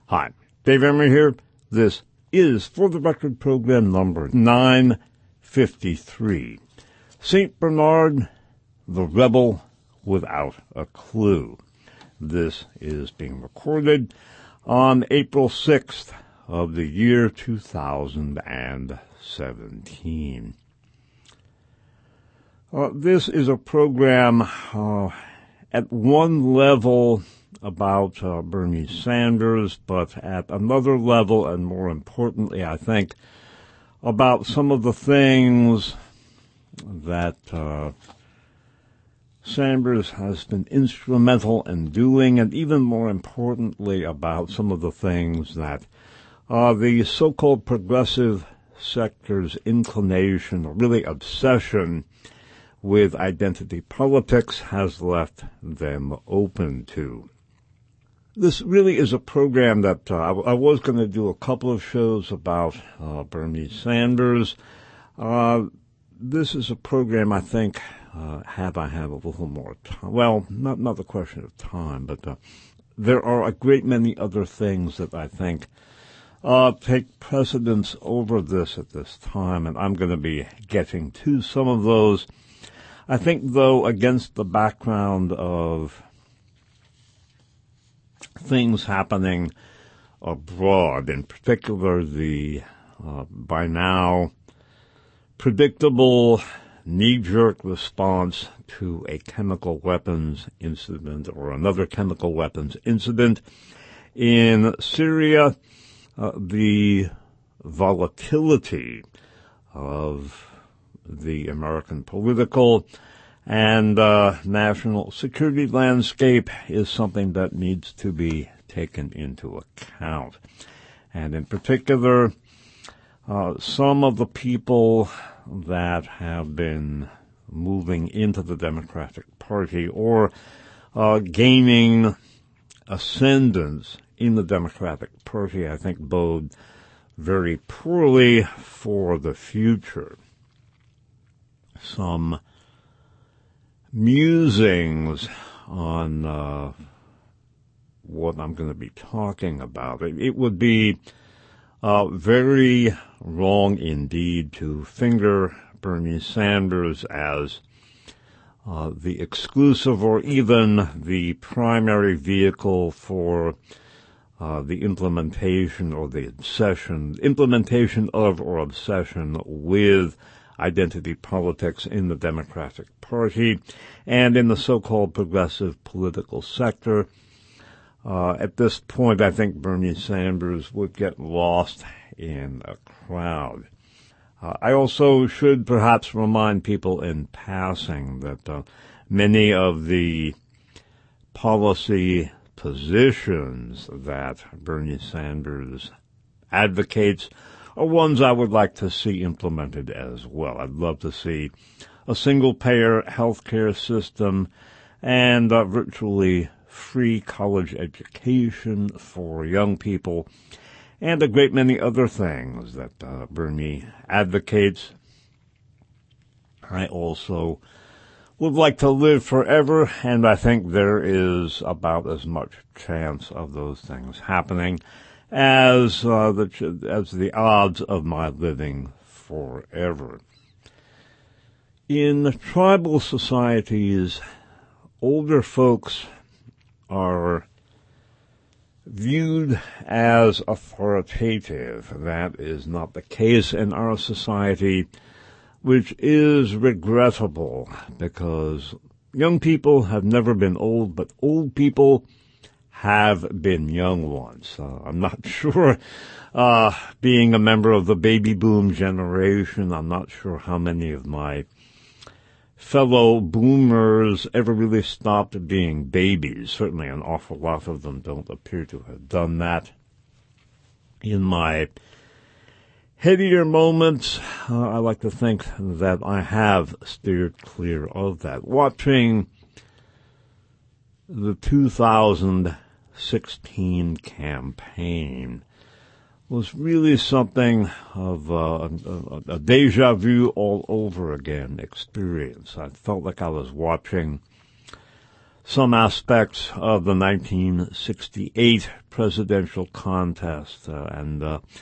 Hi, Dave Emery here. This is For the Record program number 953. St. Bernard, the Rebel Without a Clue. This is being recorded on April 6th of the year 2017. This is a program at one level about Bernie Sanders, but at another level, and more importantly, I think, about some of the things that Sanders has been instrumental in doing, and even more importantly, about some of the things that the so-called progressive sector's inclination, or really obsession, with identity politics has left them open to. This really is a program that I was going to do a couple of shows about Bernie Sanders. This is a program I think have I have a little more time. Well, not the question of time, but there are a great many other things that I think take precedence over this at this time, and I'm going to be getting to some of those. I think, though, against the background of things happening abroad, in particular the by now predictable knee-jerk response to a chemical weapons incident or another chemical weapons incident in Syria, the volatility of the American political and national security landscape is something that needs to be taken into account. And in particular, some of the people that have been moving into the Democratic Party or gaining ascendance in the Democratic Party, I think bode very poorly for the future. Some musings on what I'm going to be talking about. It would be very wrong indeed to finger Bernie Sanders as the exclusive or even the primary vehicle for the implementation or the implementation of or obsession with identity politics in the Democratic Party and in the so-called progressive political sector. At this point, I think Bernie Sanders would get lost in a crowd. I also should perhaps remind people in passing that many of the policy positions that Bernie Sanders advocates are ones I would like to see implemented as well. I'd love to see a single-payer healthcare system and virtually free college education for young people, and a great many other things that Bernie advocates. I also would like to live forever, and I think there is about as much chance of those things happening as the odds of my living forever. In tribal societies, older folks are viewed as authoritative. That is not the case in our society, which is regrettable because young people have never been old, but old people have been young ones. I'm not sure, being a member of the baby boom generation, I'm not sure how many of my fellow boomers ever really stopped being babies. Certainly an awful lot of them don't appear to have done that. In my headier moments, I like to think that I have steered clear of that. Watching the 2016 campaign was really something of a deja vu all over again experience. I felt like I was watching some aspects of the 1968 presidential contest and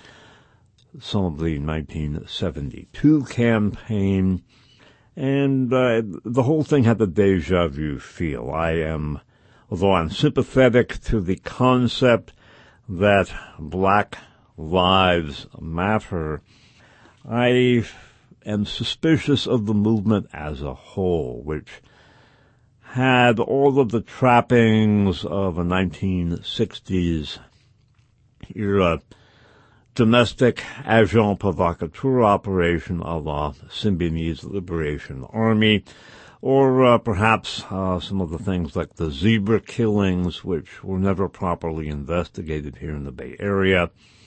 some of the 1972 campaign, and the whole thing had the deja vu feel. Although I'm sympathetic to the concept that Black Lives Matter, I am suspicious of the movement as a whole, which had all of the trappings of a 1960s era domestic agent provocateur operation of the Symbionese Liberation Army, or perhaps some of the things like the zebra killings, which were never properly investigated here in the Bay Area.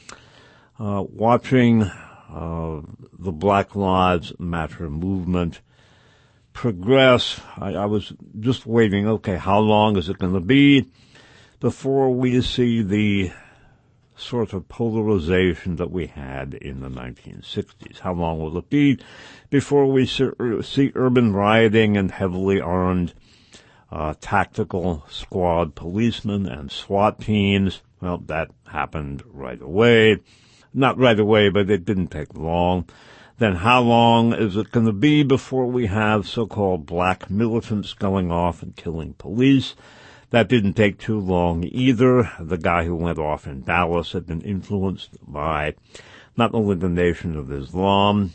Watching the Black Lives Matter movement progress, I was just waiting, okay, how long is it going to be before we see the sort of polarization that we had in the 1960s? How long will it be before we see urban rioting and heavily armed tactical squad policemen and SWAT teams? Well, that happened right away. Not right away, but it didn't take long. Then how long is it going to be before we have so-called black militants going off and killing police? That didn't take too long either. The guy who went off in Dallas had been influenced by not only the Nation of Islam,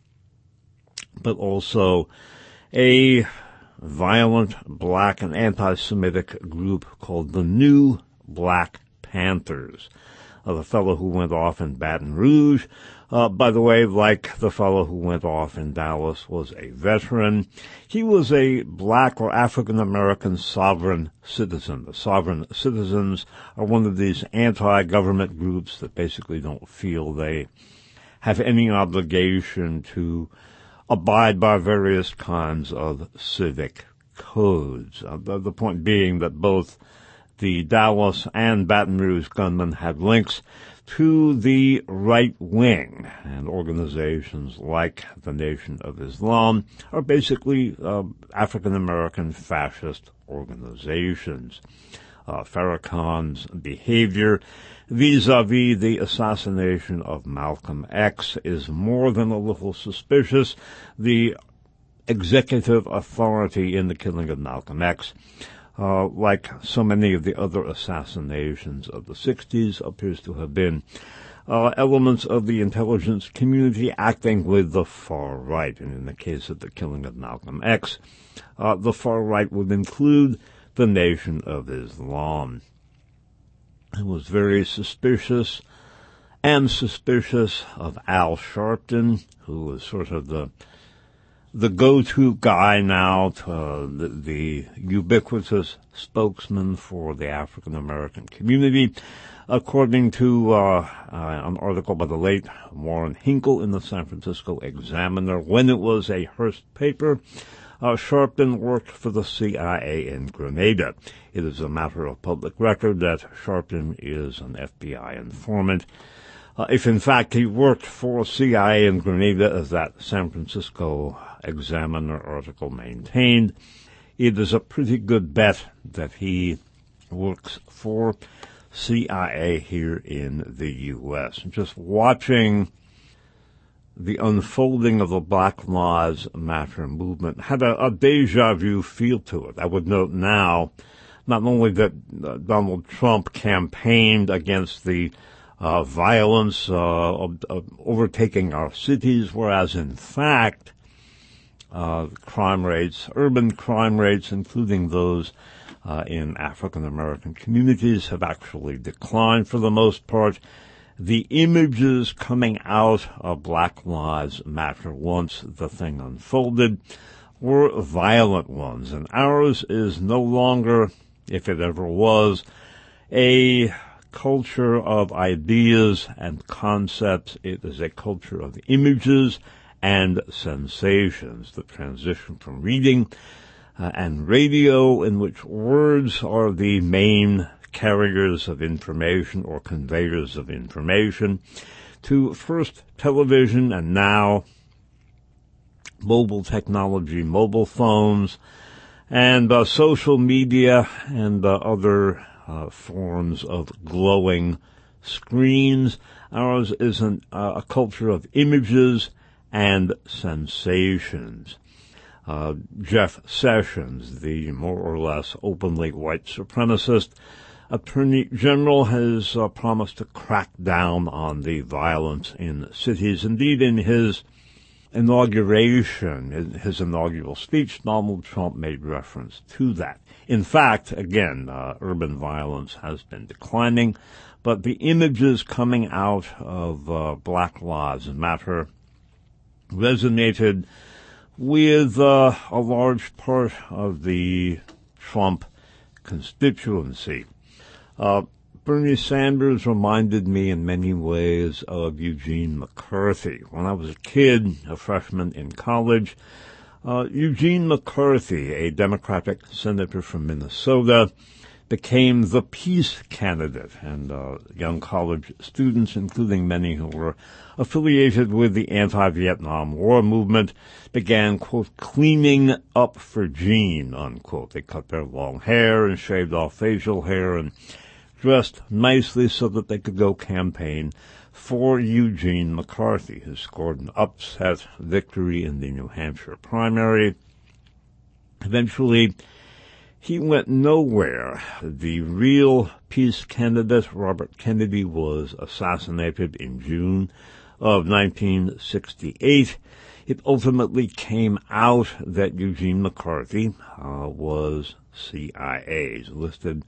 but also a violent black and anti-Semitic group called the New Black Panthers. The fellow who went off in Baton Rouge, by the way, like the fellow who went off in Dallas, was a veteran. He was a black or African-American sovereign citizen. The sovereign citizens are one of these anti-government groups that basically don't feel they have any obligation to abide by various kinds of civic codes. The point being that both the Dallas and Baton Rouge gunmen had links to the right wing, and organizations like the Nation of Islam are basically African-American fascist organizations. Farrakhan's behavior vis-a-vis the assassination of Malcolm X is more than a little suspicious. The executive authority in the killing of Malcolm X, like so many of the other assassinations of the 60s, appears to have been elements of the intelligence community acting with the far right. And in the case of the killing of Malcolm X, the far right would include the Nation of Islam. I was very suspicious of Al Sharpton, who was sort of the go-to guy now, the ubiquitous spokesman for the African-American community. According to an article by the late Warren Hinkle in the San Francisco Examiner, when it was a Hearst paper, Sharpton worked for the CIA in Grenada. It is a matter of public record that Sharpton is an FBI informant. If in fact he worked for CIA in Grenada, as that San Francisco Examiner article maintained, it is a pretty good bet that he works for CIA here in the U.S. Just watching the unfolding of the Black Lives Matter movement had a deja vu feel to it. I would note now not only that Donald Trump campaigned against the violence of overtaking our cities, whereas in fact crime rates, urban crime rates, including those in African-American communities, have actually declined for the most part. The images coming out of Black Lives Matter once the thing unfolded were violent ones, and ours is no longer, if it ever was, a culture of ideas and concepts. It is a culture of images and sensations. The transition from reading and radio, in which words are the main carriers of information or conveyors of information, to first television and now mobile technology, mobile phones, And social media and other forms of glowing screens. Ours is a culture of images and sensations. Jeff Sessions, the more or less openly white supremacist Attorney General, has promised to crack down on the violence in cities. Indeed, in his inauguration, in his inaugural speech, Donald Trump made reference to that. In fact, again, urban violence has been declining, but the images coming out of Black Lives Matter resonated with a large part of the Trump constituency. Bernie Sanders reminded me in many ways of Eugene McCarthy. When I was a kid, a freshman in college, Eugene McCarthy, a Democratic senator from Minnesota, became the peace candidate, and young college students, including many who were affiliated with the anti-Vietnam War movement, began, quote, cleaning up for Gene, unquote. They cut their long hair and shaved off facial hair and dressed nicely so that they could go campaign for Eugene McCarthy, who scored an upset victory in the New Hampshire primary. Eventually, he went nowhere. The real peace candidate, Robert Kennedy, was assassinated in June of 1968. It ultimately came out that Eugene McCarthy was CIA. He's listed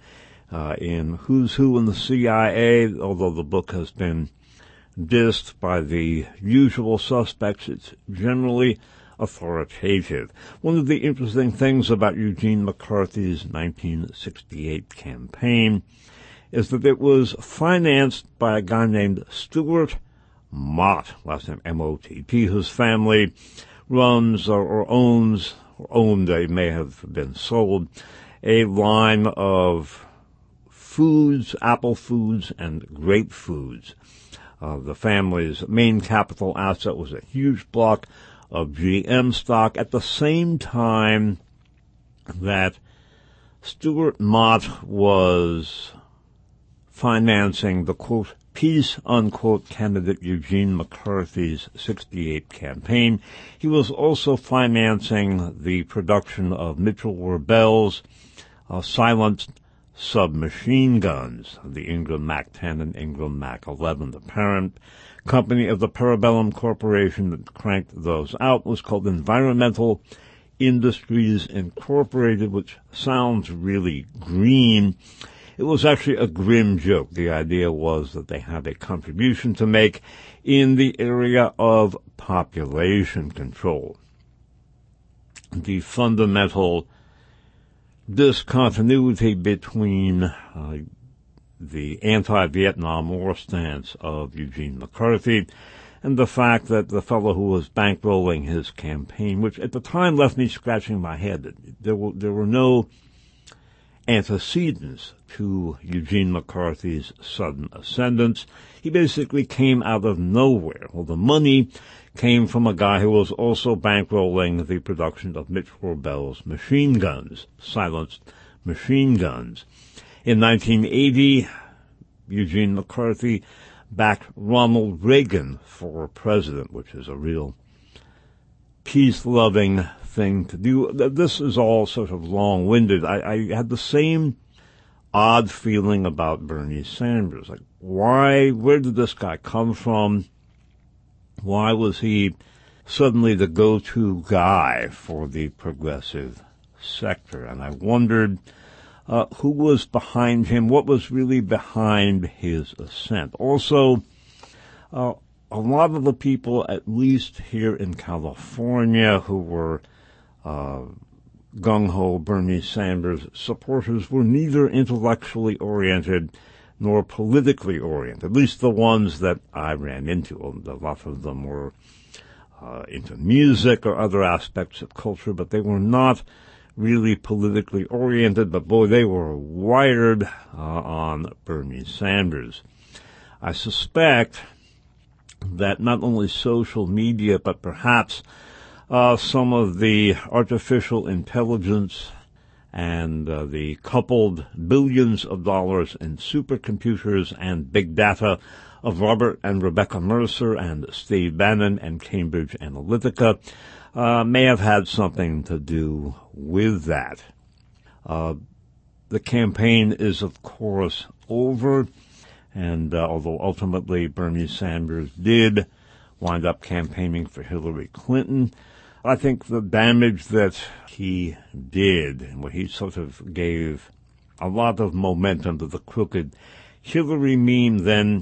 in Who's Who in the CIA, although the book has been dissed by the usual suspects. It's generally authoritative. One of the interesting things about Eugene McCarthy's 1968 campaign is that it was financed by a guy named Stuart Mott, last name M-O-T-T, whose family runs or owned, they may have been sold, a line of foods, Apple Foods and Grape Foods. The family's main capital asset was a huge block of GM stock at the same time that Stuart Mott was financing the, quote, peace, unquote, candidate Eugene McCarthy's 68 campaign. He was also financing the production of Mitchell Warbell's silenced submachine guns, the Ingram MAC-10 and Ingram MAC-11. The parent company of the Parabellum Corporation that cranked those out was called Environmental Industries Incorporated, which sounds really green. It was actually a grim joke. The idea was that they had a contribution to make in the area of population control. The fundamental discontinuity between the anti-Vietnam War stance of Eugene McCarthy and the fact that the fellow who was bankrolling his campaign, which at the time left me scratching my head, there were no antecedents to Eugene McCarthy's sudden ascendance. He basically came out of nowhere. Well, the money came from a guy who was also bankrolling the production of Mitch Warbell's machine guns, silenced machine guns. In 1980, Eugene McCarthy backed Ronald Reagan for president, which is a real peace-loving thing to do. This is all sort of long-winded. I had the same odd feeling about Bernie Sanders. Like, where did this guy come from? Why was he suddenly the go-to guy for the progressive sector? And I wondered who was behind him, what was really behind his ascent. Also, a lot of the people, at least here in California, who were gung-ho Bernie Sanders supporters were neither intellectually oriented nor politically oriented, at least the ones that I ran into. A lot of them were into music or other aspects of culture, but they were not really politically oriented, but boy, they were wired on Bernie Sanders. I suspect that not only social media, but perhaps some of the artificial intelligence and the coupled billions of dollars in supercomputers and big data of Robert and Rebecca Mercer and Steve Bannon and Cambridge Analytica may have had something to do with that. The campaign is, of course, over, and although ultimately Bernie Sanders did wind up campaigning for Hillary Clinton, I think the damage that he did, and what he sort of gave a lot of momentum to the crooked Hillary meme, then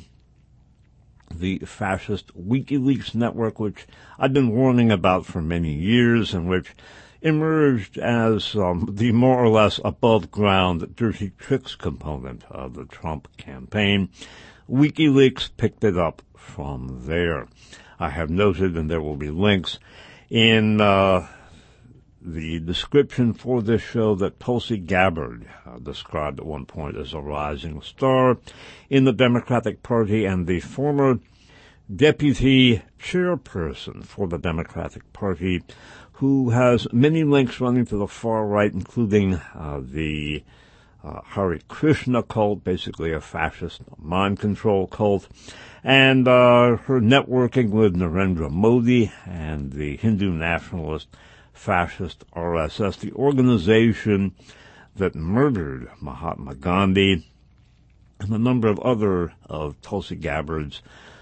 the fascist WikiLeaks network, which I've been warning about for many years, and which emerged as the more or less above-ground dirty tricks component of the Trump campaign. WikiLeaks picked it up from there. I have noted, and there will be links in the description for this show, that Tulsi Gabbard, described at one point as a rising star in the Democratic Party and the former deputy chairperson for the Democratic Party, who has many links running to the far right, including the Hare Krishna cult, basically a fascist mind control cult, and her networking with Narendra Modi and the Hindu nationalist fascist RSS, the organization that murdered Mahatma Gandhi, and a number of other of Tulsi Gabbard's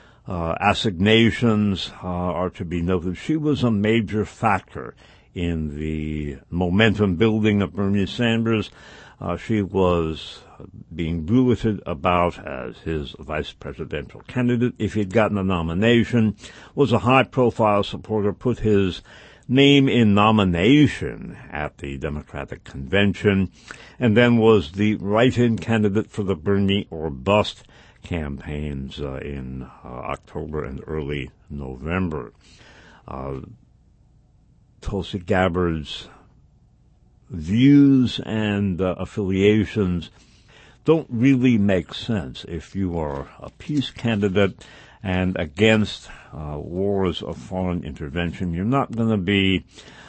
assignations are to be noted. She was a major factor in the momentum building of Bernie Sanders. She was being bruited about as his vice presidential candidate if he'd gotten a nomination, was a high-profile supporter, put his name in nomination at the Democratic Convention, and then was the write-in candidate for the Bernie or Bust campaigns in October and early November. Tulsi Gabbard's views and affiliations don't really make sense if you are a peace candidate and against wars of foreign intervention. You're not going to be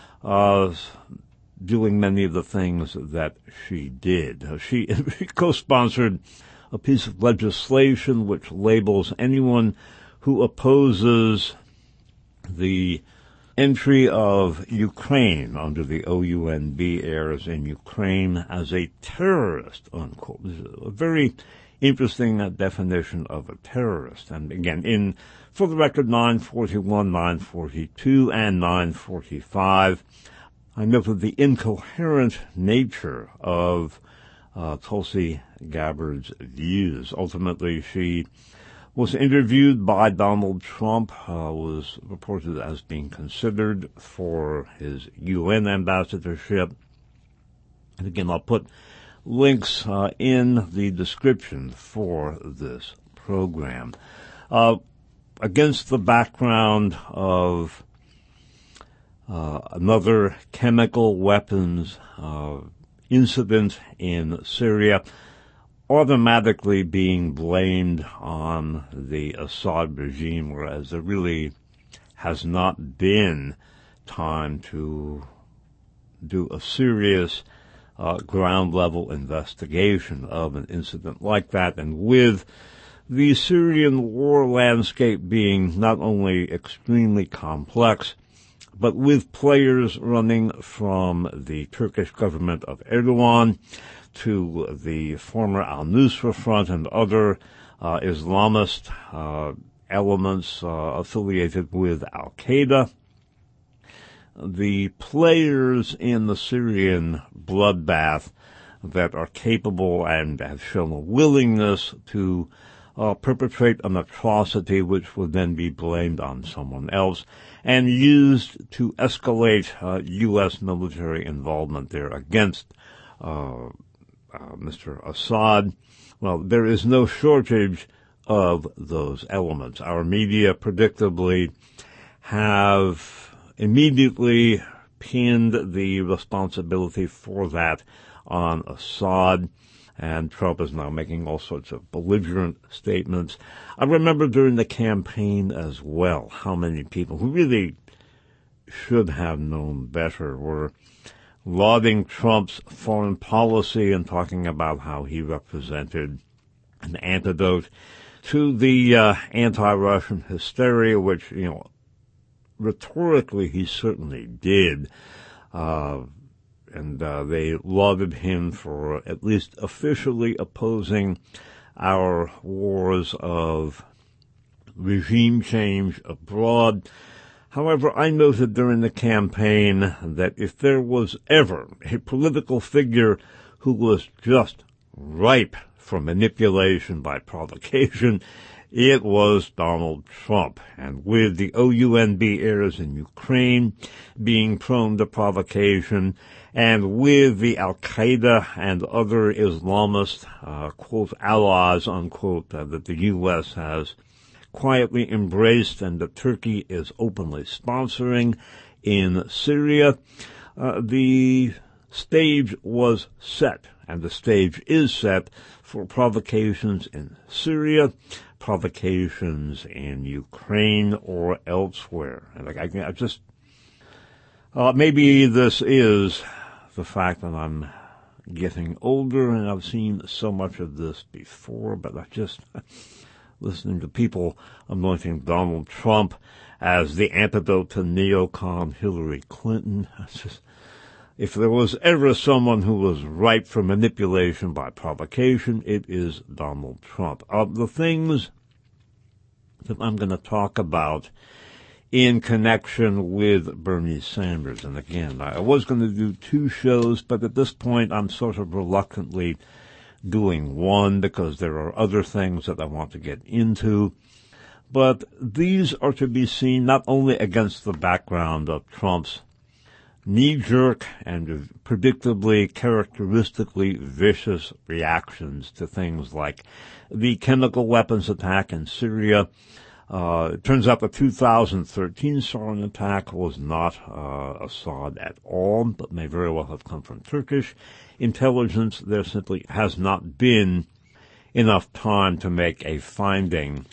doing many of the things that she did. She co-sponsored a piece of legislation which labels anyone who opposes the entry of Ukraine under the OUNB heirs in Ukraine as a terrorist, unquote. This is a very interesting definition of a terrorist. And again, for the record, 941, 942, and 945, I noted the incoherent nature of Tulsi Gabbard's views. Ultimately, she was interviewed by Donald Trump, was reported as being considered for his UN ambassadorship. And again, I'll put links in the description for this program. Against the background of another chemical weapons incident in Syria, automatically being blamed on the Assad regime, whereas there really has not been time to do a serious ground-level investigation of an incident like that. And with the Syrian war landscape being not only extremely complex, but with players running from the Turkish government of Erdogan to the former al-Nusra Front and other Islamist elements affiliated with al-Qaeda, the players in the Syrian bloodbath that are capable and have shown a willingness to perpetrate an atrocity which would then be blamed on someone else and used to escalate U.S. military involvement there against Mr. Assad. Well, there is no shortage of those elements. Our media predictably have immediately pinned the responsibility for that on Assad, and Trump is now making all sorts of belligerent statements. I remember during the campaign as well how many people who really should have known better were lauding Trump's foreign policy and talking about how he represented an antidote to the anti-Russian hysteria, which, rhetorically he certainly did. And they lauded him for at least officially opposing our wars of regime change abroad. However, I noted during the campaign that if there was ever a political figure who was just ripe for manipulation by provocation, it was Donald Trump. And with the OUNB errors in Ukraine being prone to provocation, and with the Al-Qaeda and other Islamist, quote, allies, unquote, that the U.S. has quietly embraced and that Turkey is openly sponsoring in Syria, the stage was set, and the stage is set for provocations in Syria, provocations in Ukraine or elsewhere. And I just, maybe this is the fact that I'm getting older and I've seen so much of this before, but I just, listening to people anointing Donald Trump as the antidote to neocon Hillary Clinton, if there was ever someone who was ripe for manipulation by provocation, it is Donald Trump. The things that I'm going to talk about in connection with Bernie Sanders, and again, I was going to do 2 shows, but at this point I'm sort of reluctantly doing one because there are other things that I want to get into. But these are to be seen not only against the background of Trump's knee-jerk and predictably, characteristically vicious reactions to things like the chemical weapons attack in Syria. It turns out the 2013 sarin attack was not Assad at all, but may very well have come from Turkish intelligence. There simply has not been enough time to make a finding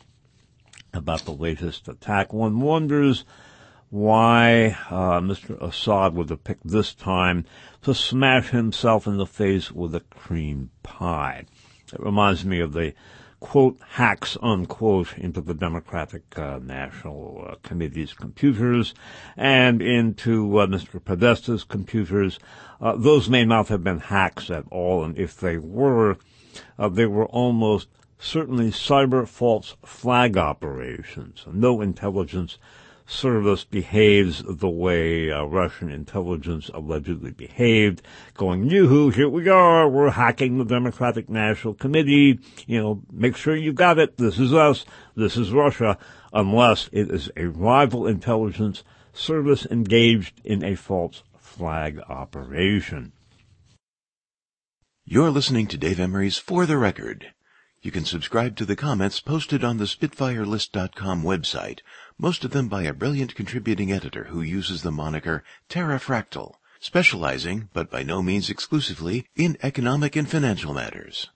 about the latest attack. One wonders why Mr. Assad would have picked this time to smash himself in the face with a cream pie. It reminds me of the, quote, hacks, unquote, into the Democratic National Committee's computers and into Mr. Podesta's computers. Those may not have been hacks at all, and if they were almost certainly cyber false flag operations. No intelligence service behaves the way Russian intelligence allegedly behaved, going, yoo-hoo, here we are, we're hacking the Democratic National Committee, make sure you got it, this is us, this is Russia, unless it is a rival intelligence service engaged in a false flag operation. You're listening to Dave Emery's For the Record. You can subscribe to the comments posted on the SpitfireList.com website, most of them by a brilliant contributing editor who uses the moniker Terrafractal, specializing, but by no means exclusively, in economic and financial matters.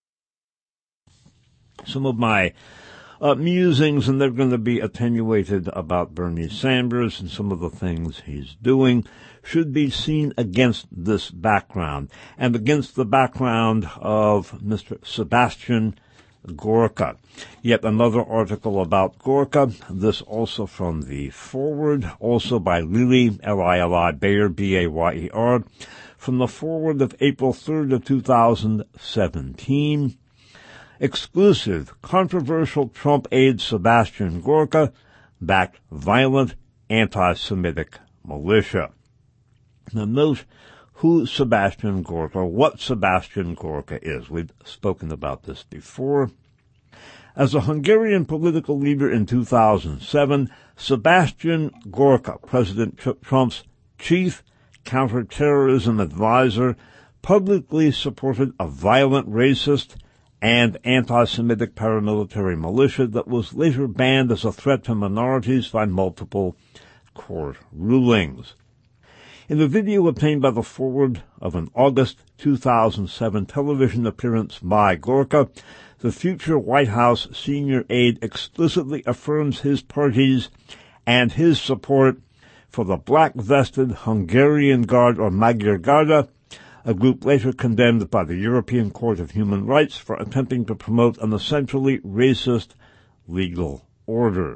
Some of my musings, and they're going to be attenuated, about Bernie Sanders and some of the things he's doing, should be seen against this background, and against the background of Mr. Sebastian Gorka. Yet another article about Gorka, this also from the Forward, also by Lili, L-I-L-I, Bayer, B-A-Y-E-R, from the Forward of April 3rd of 2017. Exclusive, controversial Trump aide Sebastian Gorka backed violent anti-Semitic militia. Now note who Sebastian Gorka, what Sebastian Gorka is. We've spoken about this before. As a Hungarian political leader in 2007, Sebastian Gorka, President Trump's chief counterterrorism advisor, publicly supported a violent racist and anti-Semitic paramilitary militia that was later banned as a threat to minorities by multiple court rulings. In a video obtained by the Forward of an August 2007 television appearance by Gorka, the future White House senior aide explicitly affirms his party's and his support for the black-vested Hungarian Guard or Magyar Garda, a group later condemned by the European Court of Human Rights for attempting to promote an essentially racist legal order.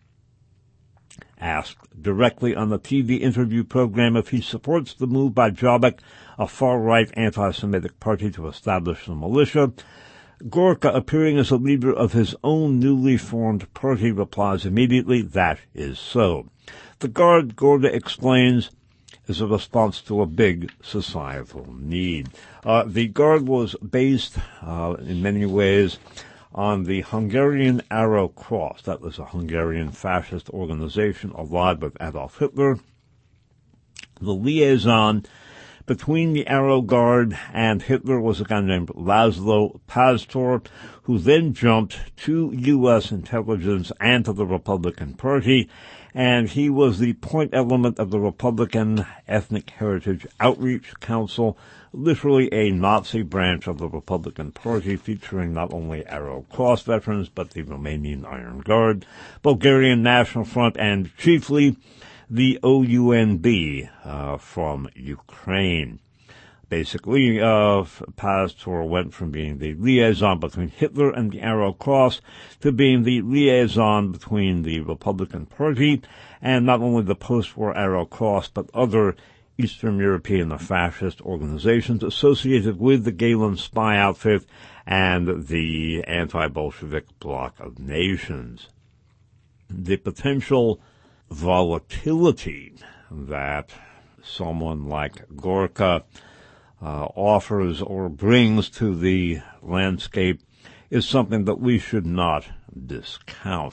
Asked directly on the TV interview program if he supports the move by Jobbik, a far-right anti-Semitic party, to establish the militia, Gorka, appearing as a leader of his own newly formed party, replies immediately, "That is so." The Guard, Gorka explains, is a response to a big societal need. The Guard was based, in many ways, on the Hungarian Arrow Cross. That was a Hungarian fascist organization allied with Adolf Hitler. The liaison between the Arrow Guard and Hitler was a guy named Laszlo Pastor, who then jumped to U.S. intelligence and to the Republican Party, and he was the point element of the Republican Ethnic Heritage Outreach Council, literally a Nazi branch of the Republican Party featuring not only Arrow Cross veterans, but the Romanian Iron Guard, Bulgarian National Front, and chiefly the OUNB from Ukraine. Basically, Pastor went from being the liaison between Hitler and the Arrow Cross to being the liaison between the Republican Party and not only the post-war Arrow Cross, but other Eastern European fascist organizations associated with the Gehlen spy outfit and the anti-Bolshevik bloc of nations. The potential volatility that someone like Gorka offers or brings to the landscape is something that we should not discount.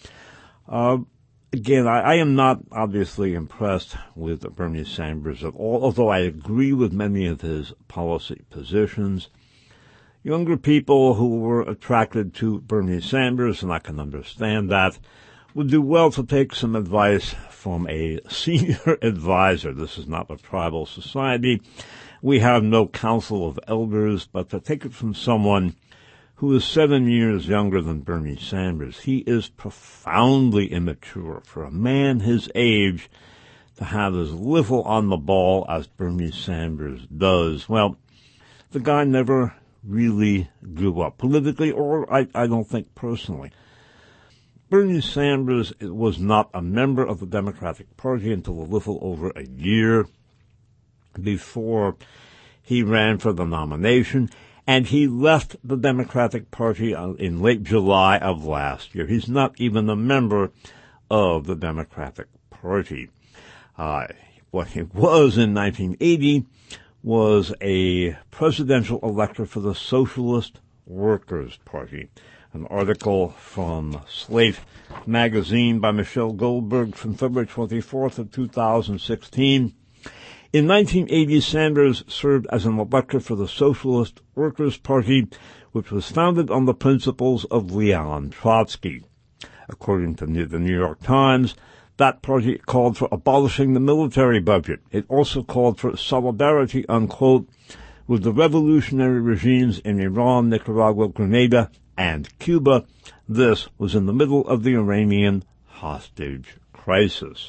Again, I am not obviously impressed with Bernie Sanders at all, although I agree with many of his policy positions. Younger people who were attracted to Bernie Sanders, and I can understand that, would do well to take some advice from a senior advisor. This is not a tribal society. We have no council of elders, but to take it from someone who is 7 years younger than Bernie Sanders. He is profoundly immature for a man his age to have as little on the ball as Bernie Sanders does. Well, the guy never really grew up politically, or I don't think personally. Bernie Sanders was not a member of the Democratic Party until a little over a year before he ran for the nomination, and he left the Democratic Party in late July of last year. He's not even a member of the Democratic Party. What he was in 1980 was a presidential elector for the Socialist Workers' Party. An article from Slate magazine by Michelle Goldberg from February 24th of 2016. In 1980, Sanders served as an elector for the Socialist Workers' Party, which was founded on the principles of Leon Trotsky. According to the New York Times, that party called for abolishing the military budget. It also called for solidarity, unquote, with the revolutionary regimes in Iran, Nicaragua, Grenada, and Cuba. This was in the middle of the Iranian hostage crisis.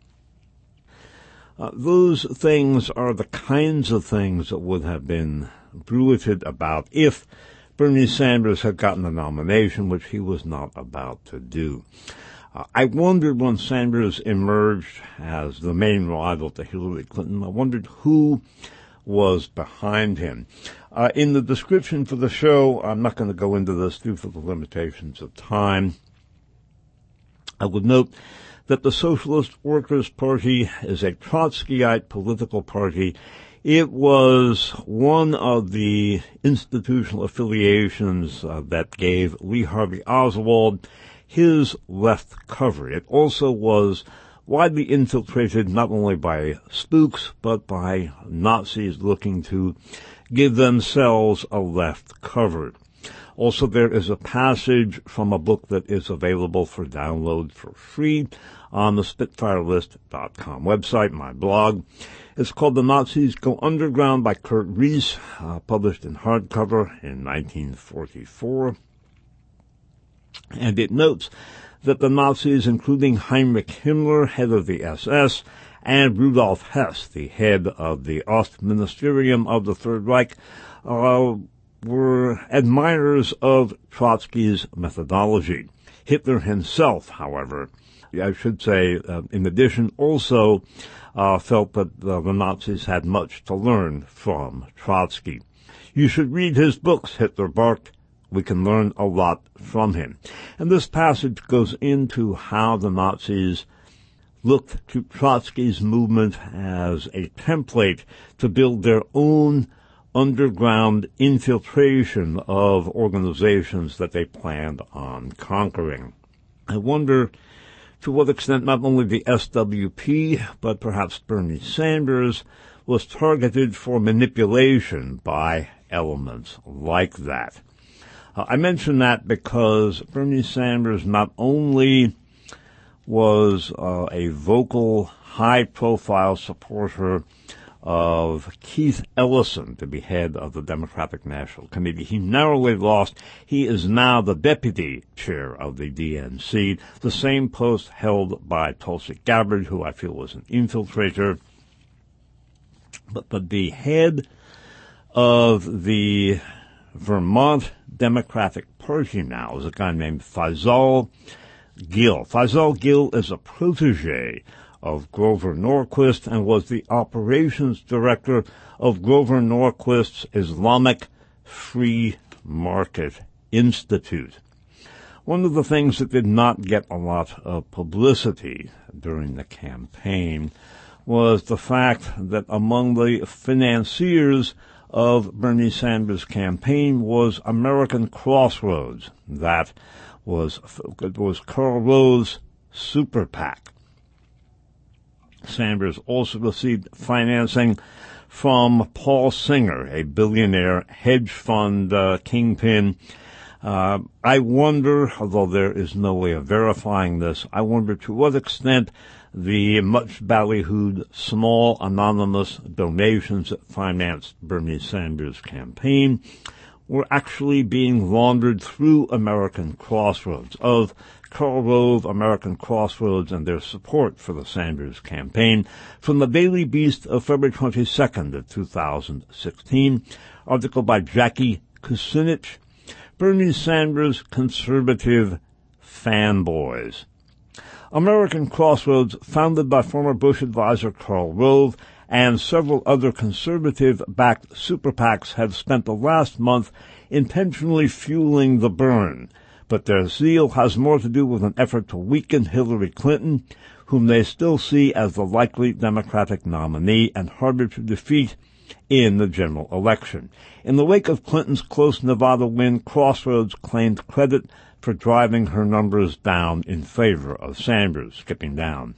Those things are the kinds of things that would have been bruited about if Bernie Sanders had gotten the nomination, which he was not about to do. I wondered when Sanders emerged as the main rival to Hillary Clinton, I wondered who was behind him. In the description for the show, I'm not going to go into this due to the limitations of time. I would note that the Socialist Workers' Party is a Trotskyite political party. It was one of the institutional affiliations that gave Lee Harvey Oswald his left cover. It also was widely infiltrated not only by spooks, but by Nazis looking to give themselves a left cover. Also, there is a passage from a book that is available for download for free on the SpitfireList.com website, my blog. It's called The Nazis Go Underground by Kurt Reese, published in hardcover in 1944. And it notes that the Nazis, including Heinrich Himmler, head of the SS, and Rudolf Hess, the head of the Ostministerium of the Third Reich, were admirers of Trotsky's methodology. Hitler himself, however, I should say, in addition, also felt that the Nazis had much to learn from Trotsky. "You should read his books," Hitler barked. "We can learn a lot from him." And this passage goes into how the Nazis looked to Trotsky's movement as a template to build their own underground infiltration of organizations that they planned on conquering. I wonder to what extent not only the SWP, but perhaps Bernie Sanders, was targeted for manipulation by elements like that. I mention that because Bernie Sanders not only was a vocal, high-profile supporter of Keith Ellison to be head of the Democratic National Committee. He narrowly lost. He is now the deputy chair of the DNC, the same post held by Tulsi Gabbard, who I feel was an infiltrator. But the head of the Vermont Democratic Party now is a guy named Faisal Gill. Faisal Gill is a protege of Grover Norquist and was the operations director of Grover Norquist's Islamic Free Market Institute. One of the things that did not get a lot of publicity during the campaign was the fact that among the financiers of Bernie Sanders' campaign was American Crossroads. That was Karl Rove's super PAC. Sanders also received financing from Paul Singer, a billionaire hedge fund kingpin. I wonder, although there is no way of verifying this, I wonder to what extent the much ballyhooed small anonymous donations that financed Bernie Sanders' campaign were actually being laundered through American Crossroads, of Karl Rove, American Crossroads, and their support for the Sanders campaign. From the Daily Beast of February 22nd of 2016, article by Jackie Kucinich, Bernie Sanders conservative fanboys. American Crossroads, founded by former Bush advisor Karl Rove and several other conservative-backed super PACs, have spent the last month intentionally fueling the burn, but their zeal has more to do with an effort to weaken Hillary Clinton, whom they still see as the likely Democratic nominee and harder to defeat in the general election. In the wake of Clinton's close Nevada win, Crossroads claimed credit for driving her numbers down in favor of Sanders, skipping down.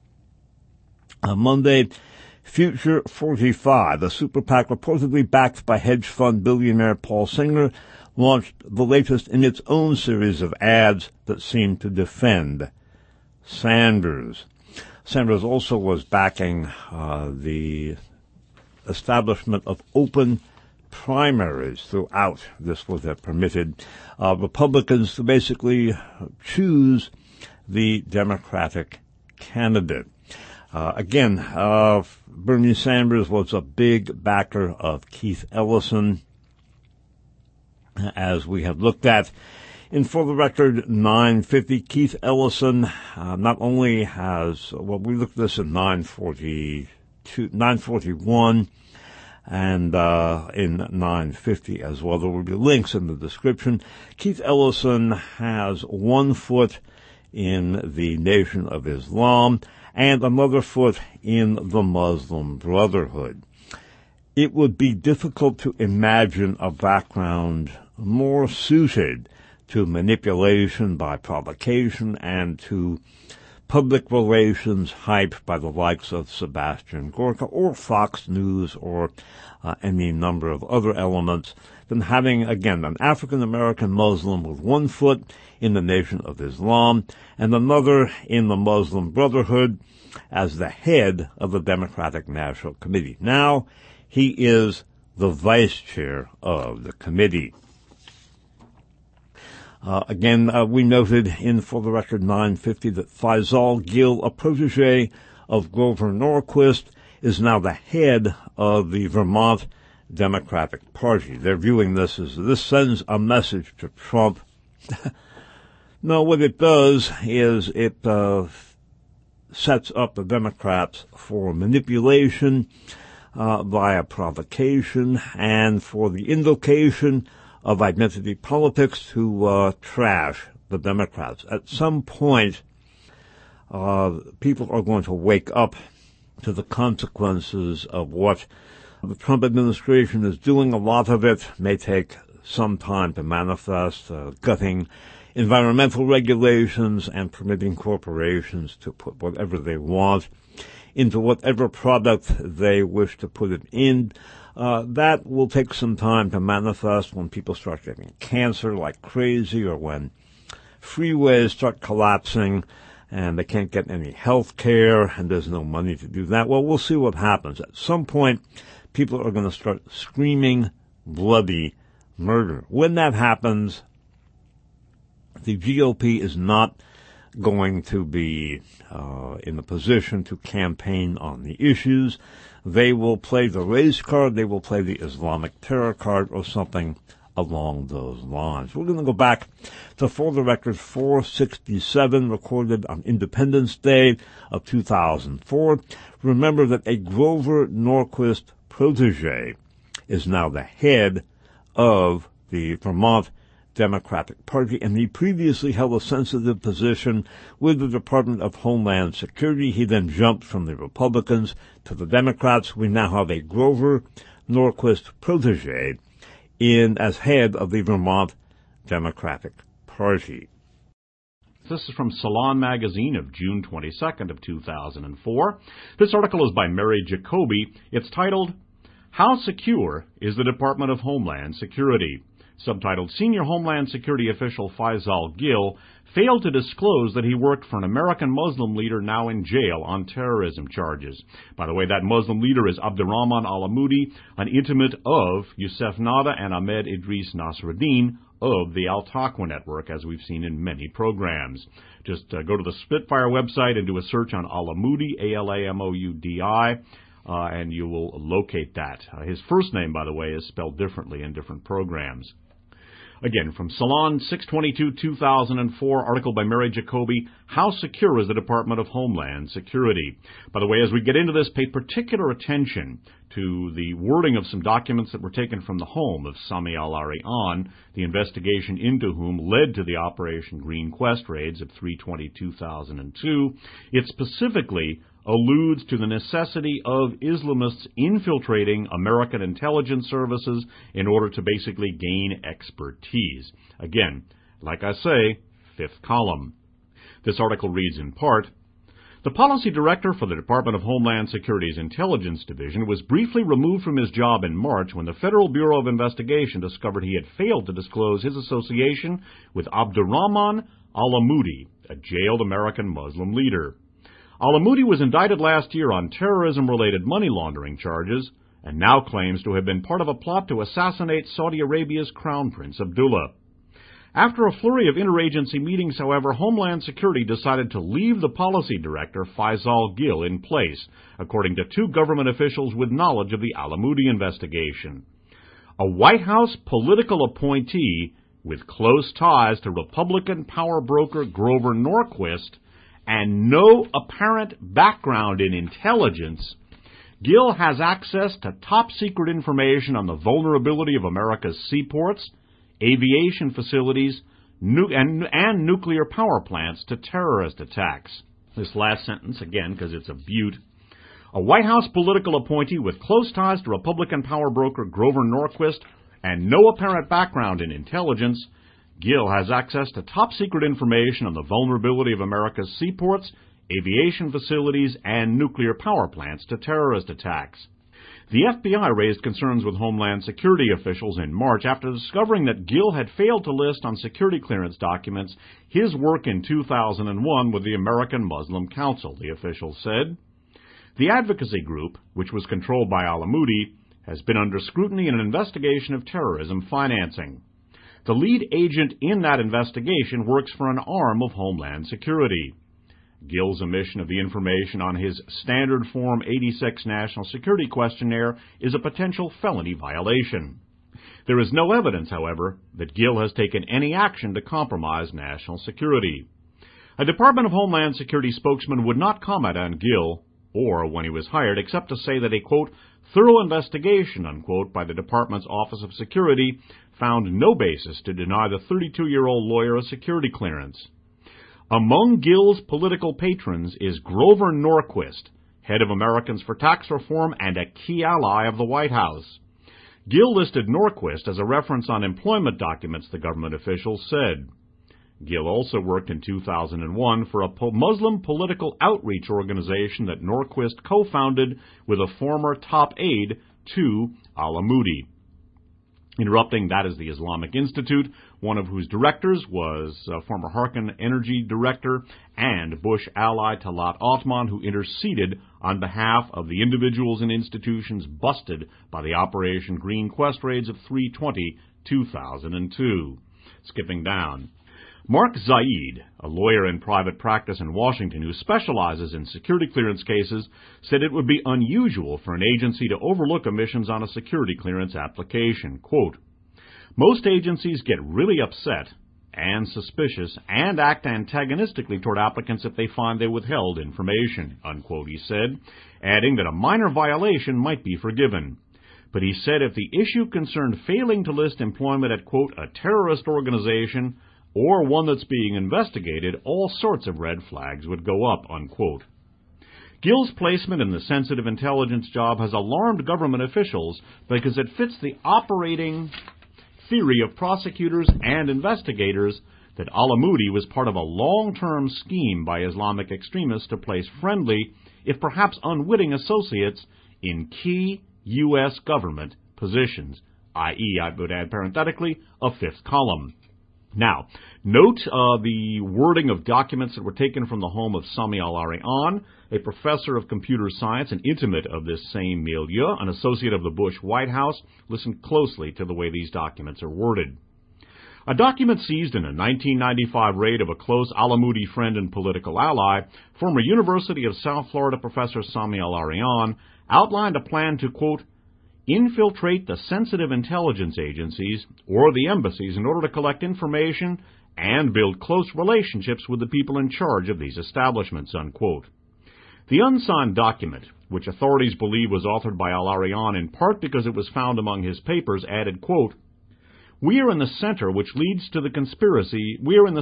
On Monday, Future 45, a super PAC reportedly backed by hedge fund billionaire Paul Singer, launched the latest in its own series of ads that seemed to defend Sanders. Sanders also was backing the establishment of open primaries throughout. This would have permitted Republicans to basically choose the Democratic candidate. Again, Bernie Sanders was a big backer of Keith Ellison, as we have looked at. In For the Record 950, Keith Ellison not only has, we looked at this in 941 and in 950 as well. There will be links in the description. Keith Ellison has one foot in the Nation of Islam and another foot in the Muslim Brotherhood. It would be difficult to imagine a background more suited to manipulation by provocation and to public relations hype by the likes of Sebastian Gorka or Fox News or any number of other elements than having, again, an African-American Muslim with one foot in the Nation of Islam and another in the Muslim Brotherhood as the head of the Democratic National Committee. Now he is the vice chair of the committee. Again, we noted in For the Record 950 that Faisal Gill, a protege of Grover Norquist, is now the head of the Vermont Democratic Party. They're viewing this as this sends a message to Trump. No, what it does is it sets up the Democrats for manipulation via provocation and for the invocation of identity politics to trash the Democrats. At some point, people are going to wake up to the consequences of what the Trump administration is doing. A lot of it may take some time to manifest, gutting environmental regulations and permitting corporations to put whatever they want into whatever product they wish to put it in. That will take some time to manifest when people start getting cancer like crazy, or when freeways start collapsing and they can't get any health care and there's no money to do that. Well, we'll see what happens. At some point, people are going to start screaming bloody murder. When that happens, the GOP is not going to be in a position to campaign on the issues. They will play the race card, they will play the Islamic terror card, or something along those lines. We're going to go back to For the Record 467, recorded on Independence Day of 2004. Remember that a Grover Norquist protege is now the head of the Vermont Democratic Party, and he previously held a sensitive position with the Department of Homeland Security. He then jumped from the Republicans to the Democrats. We now have a Grover Norquist protege as head of the Vermont Democratic Party. This is from Salon Magazine of June 22nd of 2004. This article is by Mary Jacoby. It's titled, How Secure is the Department of Homeland Security? Subtitled, Senior Homeland Security Official Faisal Gill failed to disclose that he worked for an American Muslim leader now in jail on terrorism charges. By the way, that Muslim leader is Abdurrahman Alamoudi, an intimate of Youssef Nada and Ahmed Idris Nasruddin of the Al-Taqwa Network, as we've seen in many programs. Just go to the Spitfire website and do a search on Alamoudi, A-L-A-M-O-U-D-I, and you will locate that. His first name, by the way, is spelled differently in different programs. Again, from Salon 6/22/2004, article by Mary Jacoby, How Secure is the Department of Homeland Security? By the way, as we get into this, pay particular attention to the wording of some documents that were taken from the home of Sami al-Arian, the investigation into whom led to the Operation Green Quest raids of 3/20/2002. It specifically alludes to the necessity of Islamists infiltrating American intelligence services in order to basically gain expertise. Again, like I say, fifth column. This article reads in part, The policy director for the Department of Homeland Security's Intelligence Division was briefly removed from his job in March when the Federal Bureau of Investigation discovered he had failed to disclose his association with Abdurrahman Alamoudi, a jailed American Muslim leader. Alamoudi was indicted last year on terrorism-related money laundering charges and now claims to have been part of a plot to assassinate Saudi Arabia's Crown Prince Abdullah. After a flurry of interagency meetings, however, Homeland Security decided to leave the policy director, Faisal Gill, in place, according to two government officials with knowledge of the Alamoudi investigation. A White House political appointee with close ties to Republican power broker Grover Norquist and no apparent background in intelligence, Gill has access to top-secret information on the vulnerability of America's seaports, aviation facilities, and nuclear power plants to terrorist attacks. This last sentence, again, because it's a beaut. A White House political appointee with close ties to Republican power broker Grover Norquist and no apparent background in intelligence, Gill has access to top-secret information on the vulnerability of America's seaports, aviation facilities, and nuclear power plants to terrorist attacks. The FBI raised concerns with Homeland Security officials in March after discovering that Gill had failed to list on security clearance documents his work in 2001 with the American Muslim Council, the officials said. The advocacy group, which was controlled by Alamoudi, has been under scrutiny in an investigation of terrorism financing. The lead agent in that investigation works for an arm of Homeland Security. Gill's omission of the information on his standard Form 86 National Security Questionnaire is a potential felony violation. There is no evidence, however, that Gill has taken any action to compromise national security. A Department of Homeland Security spokesman would not comment on Gill, or when he was hired, except to say that a, quote, thorough investigation, unquote, by the Department's Office of Security found no basis to deny the 32-year-old lawyer a security clearance. Among Gill's political patrons is Grover Norquist, head of Americans for Tax Reform and a key ally of the White House. Gill listed Norquist as a reference on employment documents, the government officials said. Gill also worked in 2001 for a Muslim political outreach organization that Norquist co-founded with a former top aide to Al-Amoudi. Interrupting, that is the Islamic Institute, one of whose directors was former Harkin Energy Director and Bush ally Talat Othman, who interceded on behalf of the individuals and institutions busted by the Operation Green Quest raids of 3/20/2002. Skipping down. Mark Zaid, a lawyer in private practice in Washington who specializes in security clearance cases, said it would be unusual for an agency to overlook omissions on a security clearance application. Quote, most agencies get really upset and suspicious and act antagonistically toward applicants if they find they withheld information, unquote, he said, adding that a minor violation might be forgiven. But he said if the issue concerned failing to list employment at, quote, a terrorist organization or one that's being investigated, all sorts of red flags would go up, unquote. Gill's placement in the sensitive intelligence job has alarmed government officials because it fits the operating theory of prosecutors and investigators that Al-Amoudi was part of a long-term scheme by Islamic extremists to place friendly, if perhaps unwitting, associates in key U.S. government positions, i.e., I would add parenthetically, a fifth column. Now, note the wording of documents that were taken from the home of Sami Al-Arian, a professor of computer science, an intimate of this same milieu, an associate of the Bush White House. Listen closely to the way these documents are worded. A document seized in a 1995 raid of a close Al-Amoudi friend and political ally, former University of South Florida professor Sami Al-Arian, outlined a plan to, quote, infiltrate the sensitive intelligence agencies or the embassies in order to collect information and build close relationships with the people in charge of these establishments, unquote. The unsigned document, which authorities believe was authored by Al-Arian in part because it was found among his papers, added, quote, we are in the center which leads the conspiracy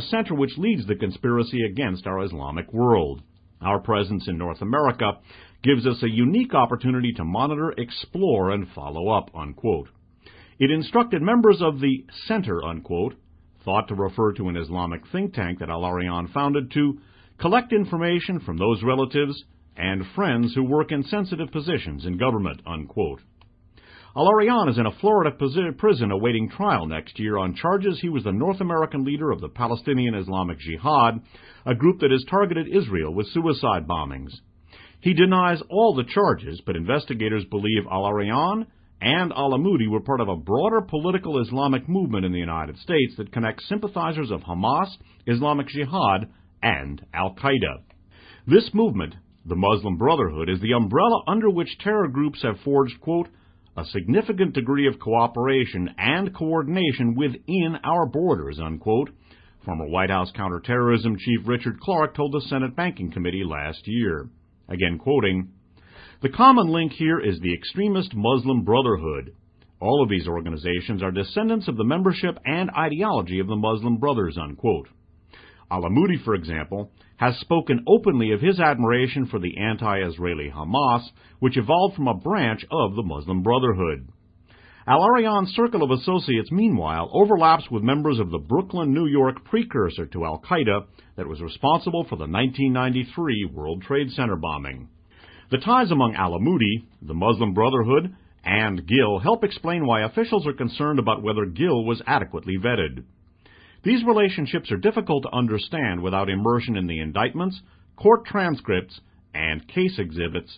against our Islamic world. Our presence in North America gives us a unique opportunity to monitor, explore, and follow up, unquote. It instructed members of the Center, unquote, thought to refer to an Islamic think tank that Al-Arian founded, to collect information from those relatives and friends who work in sensitive positions in government, unquote. Al-Arian is in a Florida prison awaiting trial next year on charges he was the North American leader of the Palestinian Islamic Jihad, a group that has targeted Israel with suicide bombings. He denies all the charges, but investigators believe Al-Arian and Al-Amoudi were part of a broader political Islamic movement in the United States that connects sympathizers of Hamas, Islamic Jihad, and Al-Qaeda. This movement, the Muslim Brotherhood, is the umbrella under which terror groups have forged, quote, a significant degree of cooperation and coordination within our borders, unquote, former White House counterterrorism chief Richard Clarke told the Senate Banking Committee last year. Again quoting, the common link here is the extremist Muslim Brotherhood. All of these organizations are descendants of the membership and ideology of the Muslim Brothers, unquote. Al-Amoudi, for example, has spoken openly of his admiration for the anti-Israeli Hamas, which evolved from a branch of the Muslim Brotherhood. Al-Arian's circle of associates, meanwhile, overlaps with members of the Brooklyn, New York precursor to Al-Qaeda that was responsible for the 1993 World Trade Center bombing. The ties among Al-Amoudi, the Muslim Brotherhood, and Gill help explain why officials are concerned about whether Gill was adequately vetted. These relationships are difficult to understand without immersion in the indictments, court transcripts, and case exhibits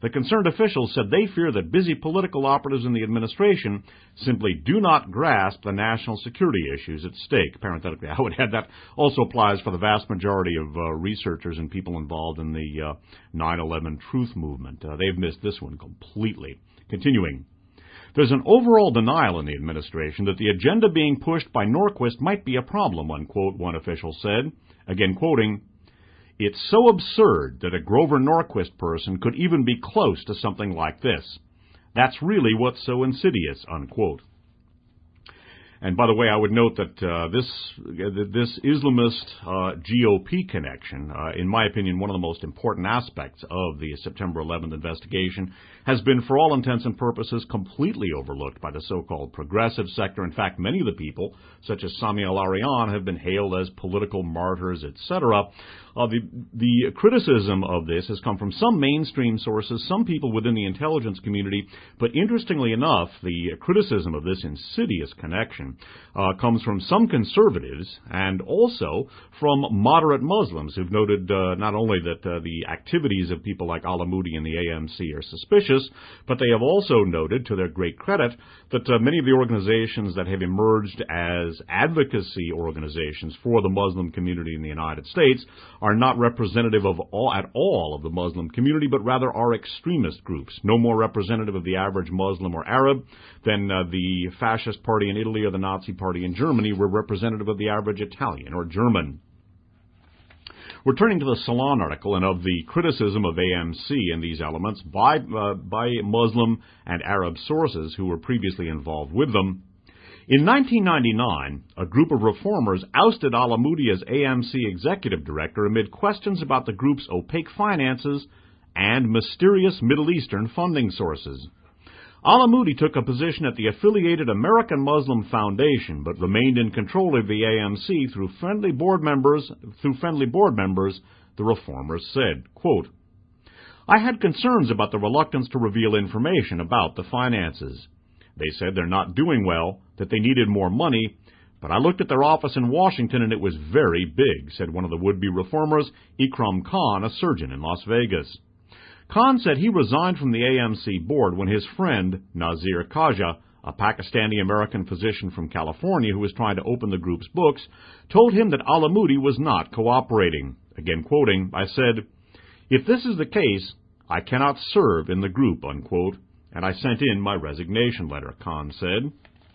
The concerned officials said they fear that busy political operatives in the administration simply do not grasp the national security issues at stake. Parenthetically, I would add that also applies for the vast majority of researchers and people involved in the 9/11 truth movement. They've missed this one completely. Continuing. There's an overall denial in the administration that the agenda being pushed by Norquist might be a problem, unquote, one official said. Again, quoting, "It's so absurd that a Grover Norquist person could even be close to something like this. That's really what's so insidious," unquote. And by the way, I would note that this Islamist GOP connection, in my opinion, one of the most important aspects of the September 11th investigation, has been, for all intents and purposes, completely overlooked by the so-called progressive sector. In fact, many of the people, such as Sami al-Arian, have been hailed as political martyrs, etc. The criticism of this has come from some mainstream sources, some people within the intelligence community, but interestingly enough, the criticism of this insidious connection comes from some conservatives and also from moderate Muslims who've noted not only that the activities of people like Al-Amoudi and the AMC are suspicious, but they have also noted, to their great credit, that many of the organizations that have emerged as advocacy organizations for the Muslim community in the United States are not representative of all of the Muslim community, but rather are extremist groups, no more representative of the average Muslim or Arab than the fascist party in Italy or the Nazi party in Germany were representative of the average Italian or German. Returning to the Salon article and of the criticism of AMC and these elements by Muslim and Arab sources who were previously involved with them, in 1999, a group of reformers ousted Al-Amoudi as AMC executive director amid questions about the group's opaque finances and mysterious Middle Eastern funding sources. Al-Amoudi took a position at the affiliated American Muslim Foundation, but remained in control of the AMC through friendly board members, the reformers said. Quote, "I had concerns about the reluctance to reveal information about the finances. They said they're not doing well, that they needed more money, but I looked at their office in Washington and it was very big," said one of the would-be reformers, Ikram Khan, a surgeon in Las Vegas. Khan said he resigned from the AMC board when his friend, Nazir Khaja, a Pakistani-American physician from California who was trying to open the group's books, told him that Al-Amoudi was not cooperating. Again quoting, "I said, if this is the case, I cannot serve in the group," unquote, "and I sent in my resignation letter," Khan said.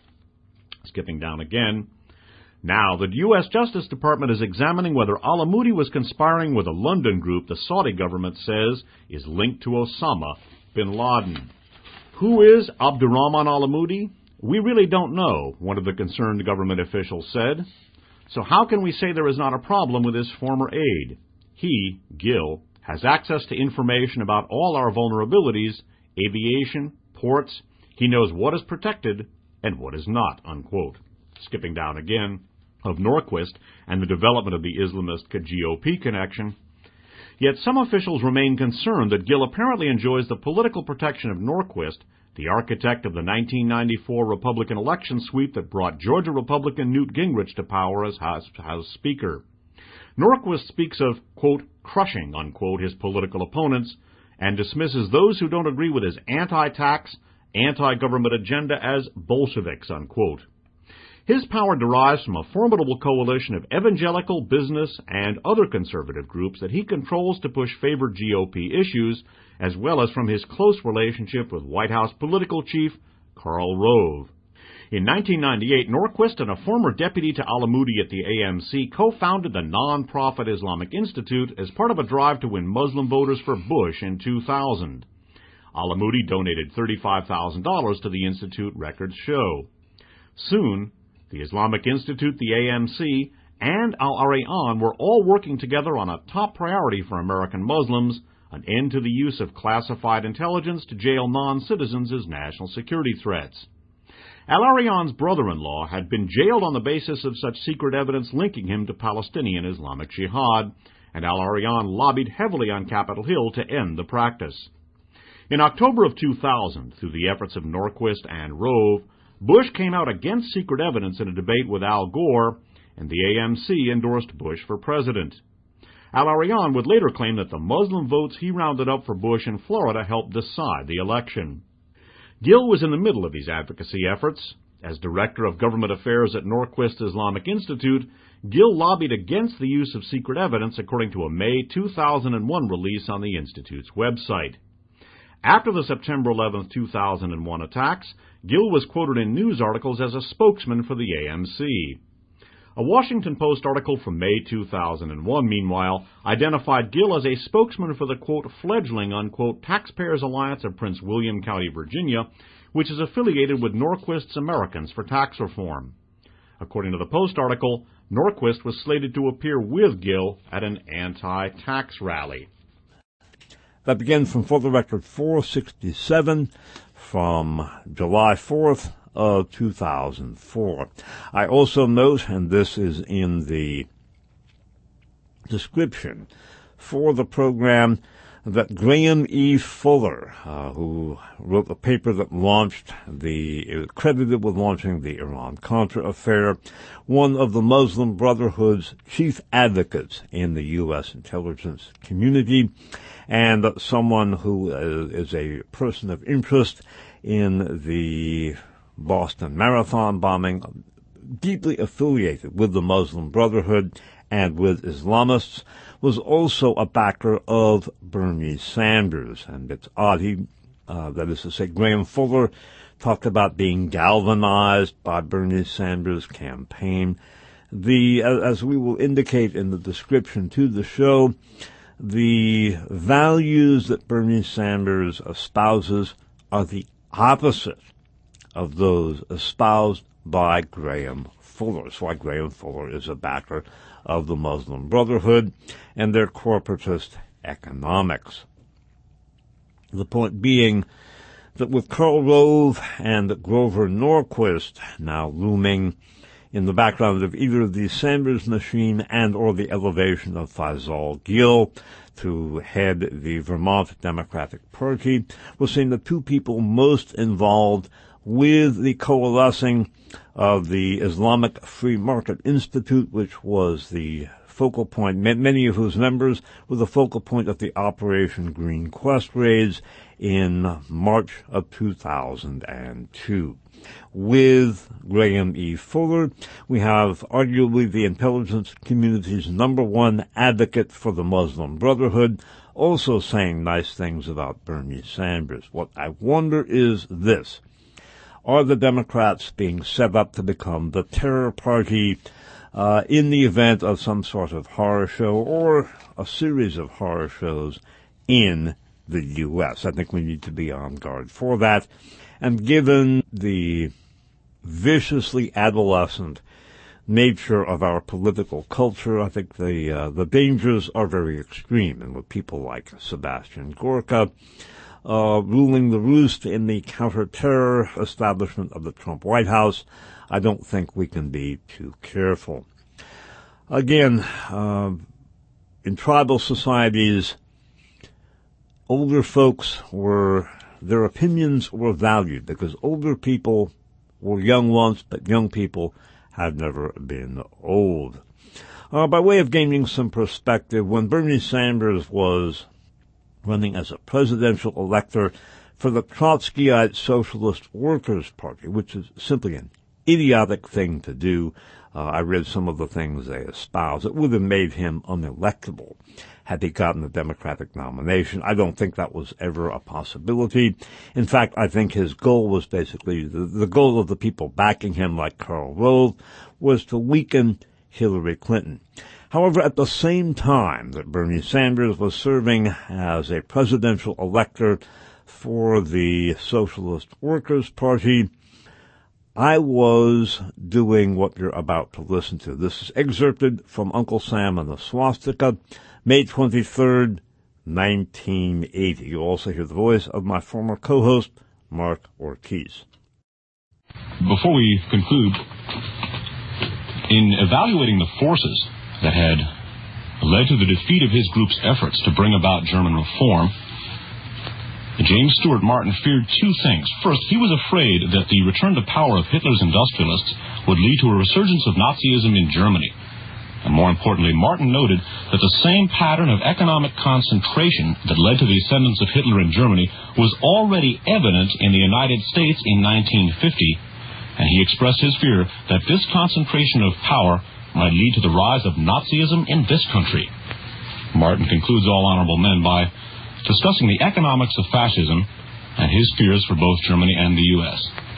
Skipping down again. Now, the U.S. Justice Department is examining whether Al-Amoudi was conspiring with a London group the Saudi government says is linked to Osama bin Laden. Who is Abdurrahman Al-Amoudi? We really don't know, one of the concerned government officials said. So how can we say there is not a problem with his former aide? He, Gil, has access to information about all our vulnerabilities, aviation, ports. He knows what is protected and what is not, unquote. Skipping down again, of Norquist and the development of the Islamist GOP connection. Yet some officials remain concerned that Gil apparently enjoys the political protection of Norquist, the architect of the 1994 Republican election sweep that brought Georgia Republican Newt Gingrich to power as House Speaker. Norquist speaks of, quote, crushing, unquote, his political opponents, and dismisses those who don't agree with his anti-tax, anti-government agenda as Bolsheviks, unquote. His power derives from a formidable coalition of evangelical, business, and other conservative groups that he controls to push favored GOP issues, as well as from his close relationship with White House political chief Karl Rove. In 1998, Norquist and a former deputy to Al-Amoudi at the AMC co-founded the non-profit Islamic Institute as part of a drive to win Muslim voters for Bush in 2000. Al-Amoudi donated $35,000 to the Institute, records show. Soon, the Islamic Institute, the AMC, and Al-Arian were all working together on a top priority for American Muslims, an end to the use of classified intelligence to jail non-citizens as national security threats. Al-Arian's brother-in-law had been jailed on the basis of such secret evidence linking him to Palestinian Islamic Jihad, and Al-Arian lobbied heavily on Capitol Hill to end the practice. In October of 2000, through the efforts of Norquist and Rove, Bush came out against secret evidence in a debate with Al Gore, and the AMC endorsed Bush for president. Al-Arian would later claim that the Muslim votes he rounded up for Bush in Florida helped decide the election. Gill was in the middle of these advocacy efforts. As Director of Government Affairs at Norquist Islamic Institute, Gill lobbied against the use of secret evidence according to a May 2001 release on the Institute's website. After the September 11, 2001 attacks, Gill was quoted in news articles as a spokesman for the AMC. A Washington Post article from May 2001, meanwhile, identified Gill as a spokesman for the, quote, fledgling, unquote, Taxpayers Alliance of Prince William County, Virginia, which is affiliated with Norquist's Americans for Tax Reform. According to the Post article, Norquist was slated to appear with Gill at an anti-tax rally. That begins from For the Record 467 from July 4th of 2004. I also note, and this is in the description for the program, that Graham E. Fuller, who wrote the paper that credited with launching the Iran-Contra affair, one of the Muslim Brotherhood's chief advocates in the U.S. intelligence community, and someone who is a person of interest in the Boston Marathon bombing, deeply affiliated with the Muslim Brotherhood and with Islamists, was also a backer of Bernie Sanders. And it's odd, that is to say, Graham Fuller talked about being galvanized by Bernie Sanders' campaign. As we will indicate in the description to the show, the values that Bernie Sanders espouses are the opposite of those espoused by Graham Fuller. That's why Graham Fuller is a backer of the Muslim Brotherhood and their corporatist economics. The point being that with Karl Rove and Grover Norquist now looming in the background of either the Sanders machine and or the elevation of Faisal Gill to head the Vermont Democratic Party, we're seeing the two people most involved with the coalescing of the Islamic Free Market Institute, which was the focal point, many of whose members were the focal point of the Operation Green Quest raids in March of 2002. With Graham E. Fuller, we have arguably the intelligence community's number one advocate for the Muslim Brotherhood, also saying nice things about Bernie Sanders. What I wonder is this: are the Democrats being set up to become the terror party in the event of some sort of horror show or a series of horror shows in the U.S.? I think we need to be on guard for that. And given the viciously adolescent nature of our political culture, I think the dangers are very extreme. And with people like Sebastian Gorka ruling the roost in the counter-terror establishment of the Trump White House, I don't think we can be too careful. Again, in tribal societies, older folks their opinions were valued because older people were young once, but young people have never been old. By way of gaining some perspective, when Bernie Sanders was running as a presidential elector for the Trotskyite Socialist Workers' Party, which is simply an idiotic thing to do. I read some of the things they espouse. It would have made him unelectable had he gotten the Democratic nomination. I don't think that was ever a possibility. In fact, I think his goal was basically, the goal of the people backing him, like Karl Rove, was to weaken Hillary Clinton. However, at the same time that Bernie Sanders was serving as a presidential elector for the Socialist Workers' Party, I was doing what you're about to listen to. This is excerpted from Uncle Sam and the Swastika, May 23rd, 1980. You'll also hear the voice of my former co-host, Mark Ortiz. Before we conclude, in evaluating the forces that had led to the defeat of his group's efforts to bring about German reform, James Stuart Martin feared two things. First, he was afraid that the return to power of Hitler's industrialists would lead to a resurgence of Nazism in Germany. And more importantly, Martin noted that the same pattern of economic concentration that led to the ascendance of Hitler in Germany was already evident in the United States in 1950, and he expressed his fear that this concentration of power might lead to the rise of Nazism in this country. Martin concludes All Honorable Men by discussing the economics of fascism and his fears for both Germany and the U.S.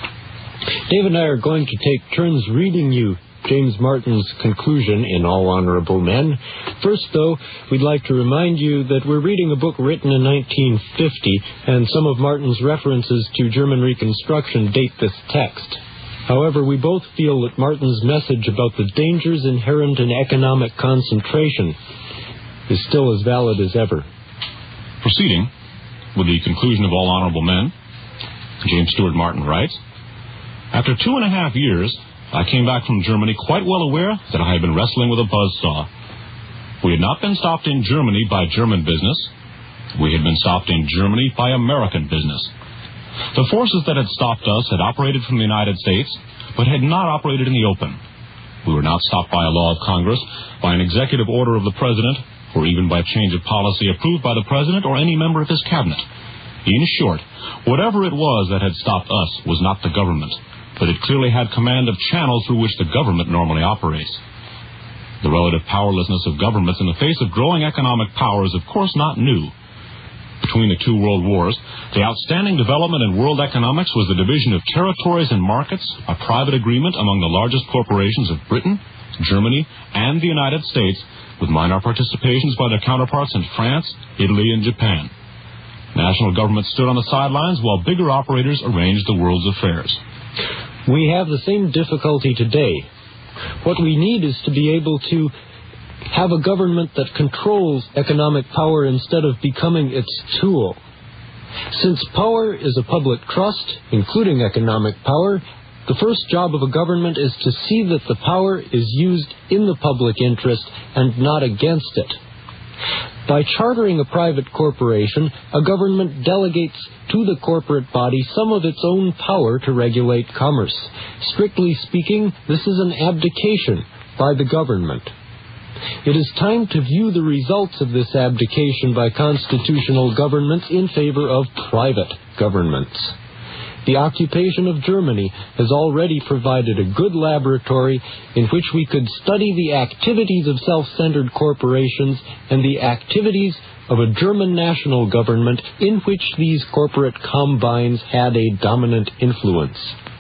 Dave and I are going to take turns reading you James Martin's conclusion in All Honorable Men. First, though, we'd like to remind you that we're reading a book written in 1950, and some of Martin's references to German Reconstruction date this text. However, we both feel that Martin's message about the dangers inherent in economic concentration is still as valid as ever. Proceeding with the conclusion of All Honorable Men, James Stewart Martin writes, "After 2.5 years, I came back from Germany quite well aware that I had been wrestling with a buzzsaw. We had not been stopped in Germany by German business. We had been stopped in Germany by American business. The forces that had stopped us had operated from the United States, but had not operated in the open. We were not stopped by a law of Congress, by an executive order of the President, or even by change of policy approved by the President or any member of his cabinet. In short, whatever it was that had stopped us was not the government, but it clearly had command of channels through which the government normally operates. The relative powerlessness of governments in the face of growing economic power is of course not new. Between the two world wars, the outstanding development in world economics was the division of territories and markets, a private agreement among the largest corporations of Britain, Germany, and the United States, with minor participations by their counterparts in France, Italy, and Japan. National governments stood on the sidelines while bigger operators arranged the world's affairs. We have the same difficulty today. What we need is to be able to have a government that controls economic power instead of becoming its tool. Since power is a public trust, including economic power, the first job of a government is to see that the power is used in the public interest and not against it. By chartering a private corporation, a government delegates to the corporate body some of its own power to regulate commerce. Strictly speaking, this is an abdication by the government. It is time to view the results of this abdication by constitutional governments in favor of private governments. The occupation of Germany has already provided a good laboratory in which we could study the activities of self-centered corporations and the activities of a German national government in which these corporate combines had a dominant influence.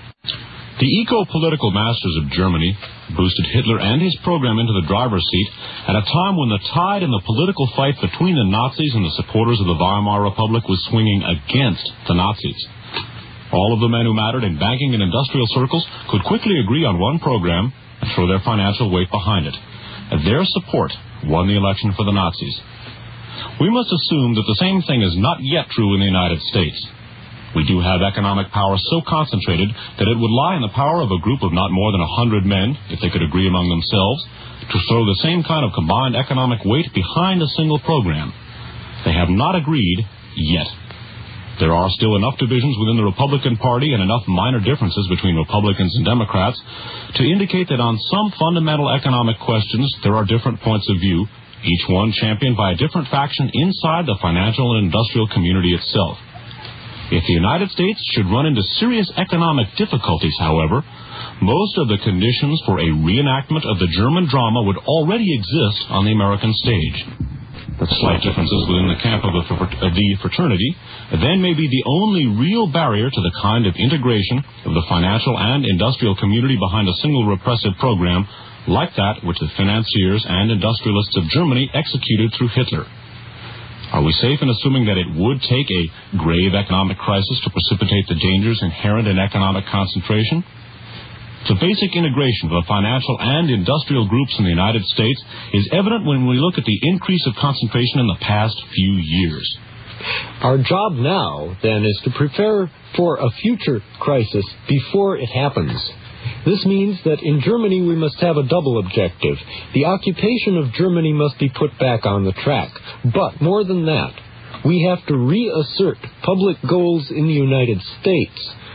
The eco-political masters of Germany boosted Hitler and his program into the driver's seat at a time when the tide in the political fight between the Nazis and the supporters of the Weimar Republic was swinging against the Nazis. All of the men who mattered in banking and industrial circles could quickly agree on one program and throw their financial weight behind it. And their support won the election for the Nazis. We must assume that the same thing is not yet true in the United States. We do have economic power so concentrated that it would lie in the power of a group of not more than 100 men, if they could agree among themselves, to throw the same kind of combined economic weight behind a single program. They have not agreed yet. There are still enough divisions within the Republican Party and enough minor differences between Republicans and Democrats to indicate that on some fundamental economic questions there are different points of view, each one championed by a different faction inside the financial and industrial community itself. If the United States should run into serious economic difficulties, however, most of the conditions for a reenactment of the German drama would already exist on the American stage. Slight differences within the camp of the fraternity then may be the only real barrier to the kind of integration of the financial and industrial community behind a single repressive program like that which the financiers and industrialists of Germany executed through Hitler. Are we safe in assuming that it would take a grave economic crisis to precipitate the dangers inherent in economic concentration? The basic integration of the financial and industrial groups in the United States is evident when we look at the increase of concentration in the past few years. Our job now, then, is to prepare for a future crisis before it happens. This means that in Germany we must have a double objective. The occupation of Germany must be put back on the track. But more than that, we have to reassert public goals in the United States,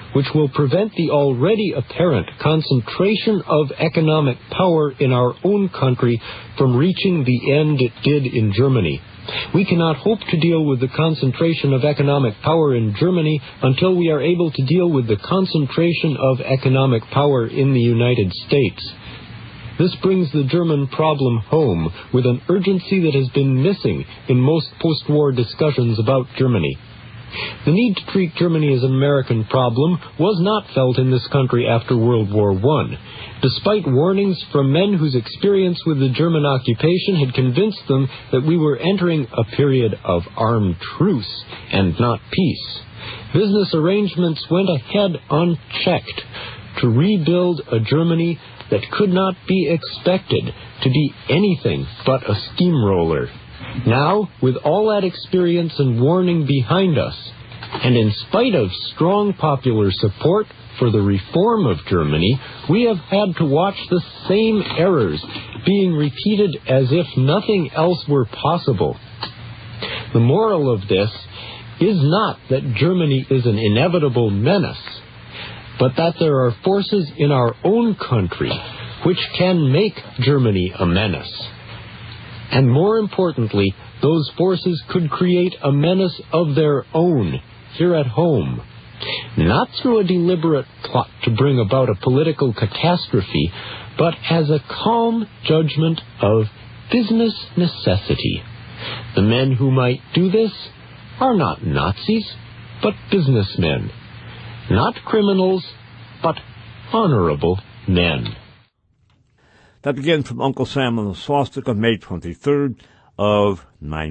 which will prevent the already apparent concentration of economic power in our own country from reaching the end it did in Germany. We cannot hope to deal with the concentration of economic power in Germany until we are able to deal with the concentration of economic power in the United States. This brings the German problem home with an urgency that has been missing in most post-war discussions about Germany. The need to treat Germany as an American problem was not felt in this country after World War I, despite warnings from men whose experience with the German occupation had convinced them that we were entering a period of armed truce and not peace. Business arrangements went ahead unchecked to rebuild a Germany that could not be expected to be anything but a steamroller. Now, with all that experience and warning behind us, and in spite of strong popular support for the reform of Germany, we have had to watch the same errors being repeated as if nothing else were possible. The moral of this is not that Germany is an inevitable menace, but that there are forces in our own country which can make Germany a menace. And more importantly, those forces could create a menace of their own here at home, not through a deliberate plot to bring about a political catastrophe, but as a calm judgment of business necessity. The men who might do this are not Nazis, but businessmen. Not criminals, but honorable men. That began from Uncle Sam and the Swastika, May 23rd of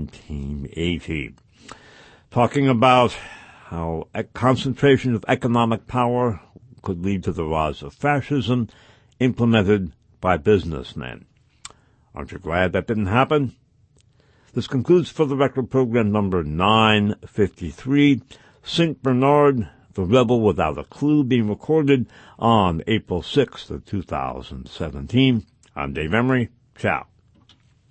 1980. Talking about how a concentration of economic power could lead to the rise of fascism implemented by businessmen. Aren't you glad that didn't happen? This concludes For the Record program number 953, St. Bernard, the Rebel Without a Clue, being recorded on April 6th of 2017. I'm Dave Emery. Ciao.